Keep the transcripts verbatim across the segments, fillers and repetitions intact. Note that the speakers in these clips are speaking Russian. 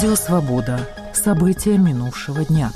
Радио «Свобода». События минувшего дня.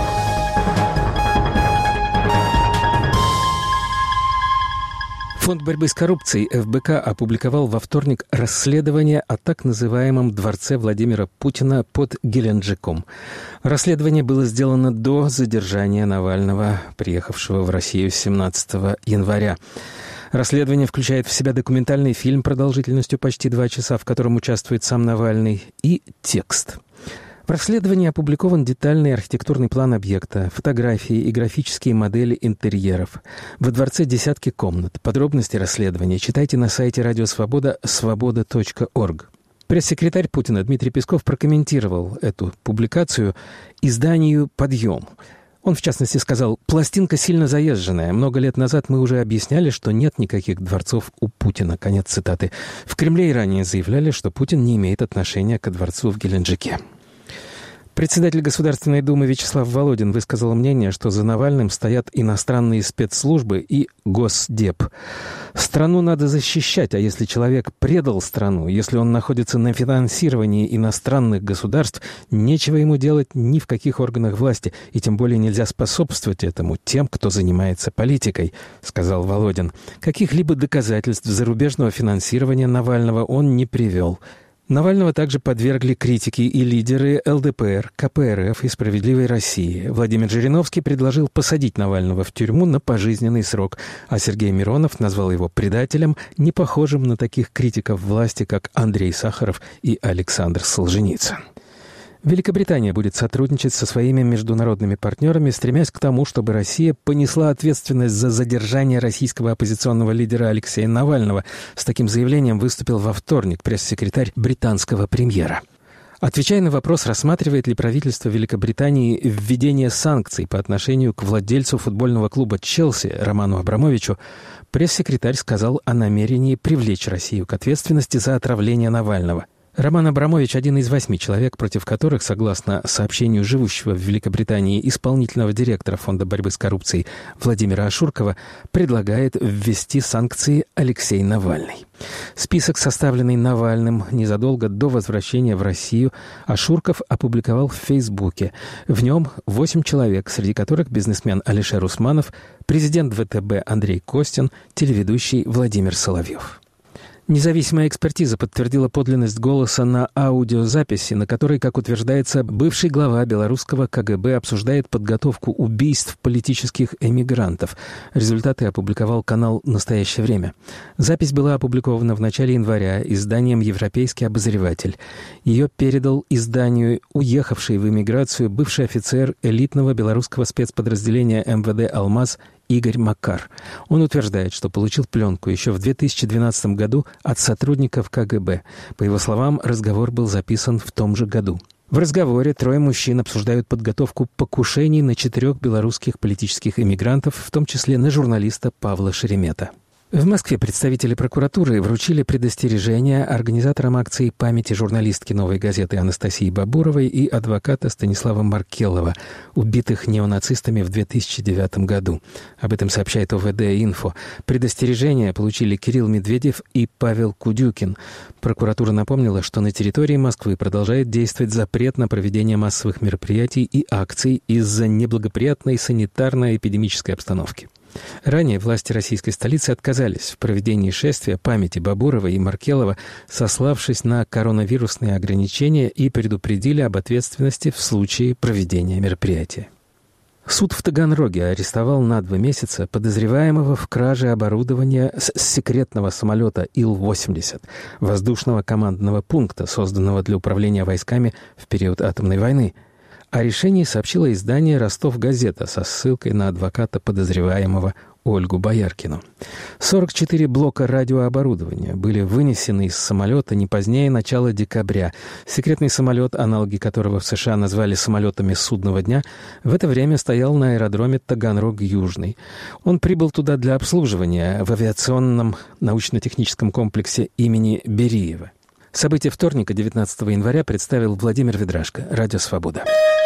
Фонд борьбы с коррупцией эф бэ ка опубликовал во вторник расследование о так называемом дворце Владимира Путина под Геленджиком. Расследование было сделано до задержания Навального, приехавшего в Россию семнадцатого января. Расследование включает в себя документальный фильм продолжительностью почти два часа, в котором участвует сам Навальный, и текст. В расследовании опубликован детальный архитектурный план объекта, фотографии и графические модели интерьеров. Во дворце десятки комнат. Подробности расследования читайте на сайте Радио Свобода свобода точка орг. Пресс-секретарь Путина Дмитрий Песков прокомментировал эту публикацию изданию «Подъем». Он, в частности, сказал: «Пластинка сильно заезженная. Много лет назад мы уже объясняли, что нет никаких дворцов у Путина». Конец цитаты. В Кремле и ранее заявляли, что Путин не имеет отношения ко дворцу в Геленджике. Председатель Государственной Думы Вячеслав Володин высказал мнение, что за Навальным стоят иностранные спецслужбы и Госдеп. Страну надо защищать, а если человек предал страну, если он находится на финансировании иностранных государств, нечего ему делать ни в каких органах власти, и тем более нельзя способствовать этому тем, кто занимается политикой, сказал Володин. Каких-либо доказательств зарубежного финансирования Навального он не привел. Навального также подвергли критике и лидеры эл дэ пэ эр, ка пэ эр эф и «Справедливой России». Владимир Жириновский предложил посадить Навального в тюрьму на пожизненный срок, а Сергей Миронов назвал его предателем, не похожим на таких критиков власти, как Андрей Сахаров и Александр Солженицын. Великобритания будет сотрудничать со своими международными партнерами, стремясь к тому, чтобы Россия понесла ответственность за задержание российского оппозиционного лидера Алексея Навального. С таким заявлением выступил во вторник пресс-секретарь британского премьера. Отвечая на вопрос, рассматривает ли правительство Великобритании введение санкций по отношению к владельцу футбольного клуба «Челси» Роману Абрамовичу, пресс-секретарь сказал о намерении привлечь Россию к ответственности за отравление Навального. Роман Абрамович – один из восьми человек, против которых, согласно сообщению живущего в Великобритании исполнительного директора Фонда борьбы с коррупцией Владимира Ашуркова, предлагает ввести санкции Алексей Навальный. Список, составленный Навальным незадолго до возвращения в Россию, Ашурков опубликовал в Фейсбуке. В нем восемь человек, среди которых бизнесмен Алишер Усманов, президент вэ тэ бэ Андрей Костин, телеведущий Владимир Соловьев. Независимая экспертиза подтвердила подлинность голоса на аудиозаписи, на которой, как утверждается, бывший глава белорусского ка гэ бэ обсуждает подготовку убийств политических эмигрантов. Результаты опубликовал канал «Настоящее время». Запись была опубликована в начале января изданием «Европейский обозреватель». Ее передал изданию уехавший в эмиграцию бывший офицер элитного белорусского спецподразделения эм вэ дэ «Алмаз» Игорь Макар. Он утверждает, что получил пленку еще в две тысячи двенадцатом году от сотрудников ка гэ бэ. По его словам, разговор был записан в том же году. В разговоре трое мужчин обсуждают подготовку покушений на четырех белорусских политических эмигрантов, в том числе на журналиста Павла Шеремета. В Москве представители прокуратуры вручили предостережение организаторам акции памяти журналистки «Новой газеты» Анастасии Бабуровой и адвоката Станислава Маркелова, убитых неонацистами в две тысячи девятом году. Об этом сообщает о вэ дэ-Инфо. Предостережение получили Кирилл Медведев и Павел Кудюкин. Прокуратура напомнила, что на территории Москвы продолжает действовать запрет на проведение массовых мероприятий и акций из-за неблагоприятной санитарно-эпидемической обстановки. Ранее власти российской столицы отказались в проведении шествия памяти Бабурова и Маркелова, сославшись на коронавирусные ограничения, и предупредили об ответственности в случае проведения мероприятия. Суд в Таганроге арестовал на два месяца подозреваемого в краже оборудования с секретного самолета Ил восемьдесят, воздушного командного пункта, созданного для управления войсками в период атомной войны. О решении сообщило издание «Ростов-Газета» со ссылкой на адвоката подозреваемого Ольгу Бояркину. сорок четыре блока радиооборудования были вынесены из самолета не позднее начала декабря. Секретный самолет, аналоги которого в США назвали самолетами судного дня, в это время стоял на аэродроме Таганрог-Южный. Он прибыл туда для обслуживания в авиационном научно-техническом комплексе имени Бериева. События вторника, девятнадцатого января, представил Владимир Ведрашко. Радио «Свобода».